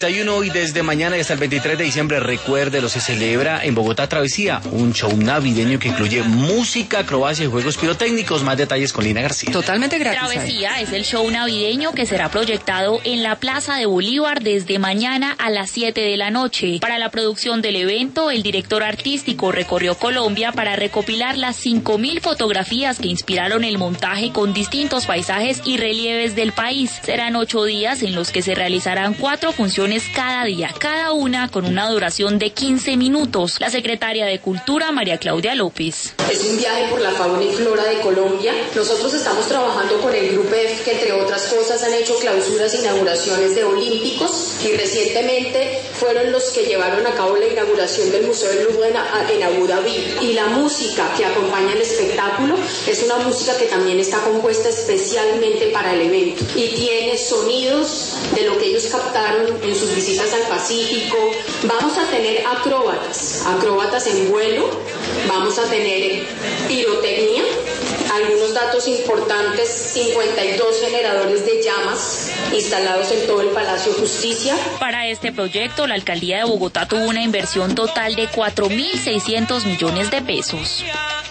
31 y desde mañana y hasta el 23 de diciembre, recuérdelo, se celebra en Bogotá Travesía, un show navideño que incluye música, acrobacia y juegos pirotécnicos. Más detalles con Lina García. Totalmente gratis. Travesía es el show navideño que será proyectado en la Plaza de Bolívar desde mañana a las 7 de la noche. Para la producción del evento, el director artístico recorrió Colombia para recopilar las 5.000 fotografías que inspiraron el montaje con distintos paisajes y relieves del país. Serán 8 días en los que se realizarán 4 funciones cada día, cada una con una duración de 15 minutos. La secretaria de Cultura, María Claudia López. Es un viaje por la fauna y flora de Colombia. Nosotros estamos trabajando con el Grupo F, que entre otras cosas han hecho clausuras e inauguraciones de olímpicos, y recientemente fueron los que llevaron a cabo la inauguración del Museo del Louvre en Abu Dhabi. Y la música que acompaña el espectáculo es una música que también está compuesta especialmente para el evento y tiene sonidos de lo que ellos captaron en sus visitas al Pacífico. Vamos a tener acróbatas en vuelo, vamos a tener pirotecnia, algunos datos importantes: 52 generadores de llamas instalados en todo el Palacio de Justicia. Para este proyecto, la Alcaldía de Bogotá tuvo una inversión total de 4.600 millones de pesos.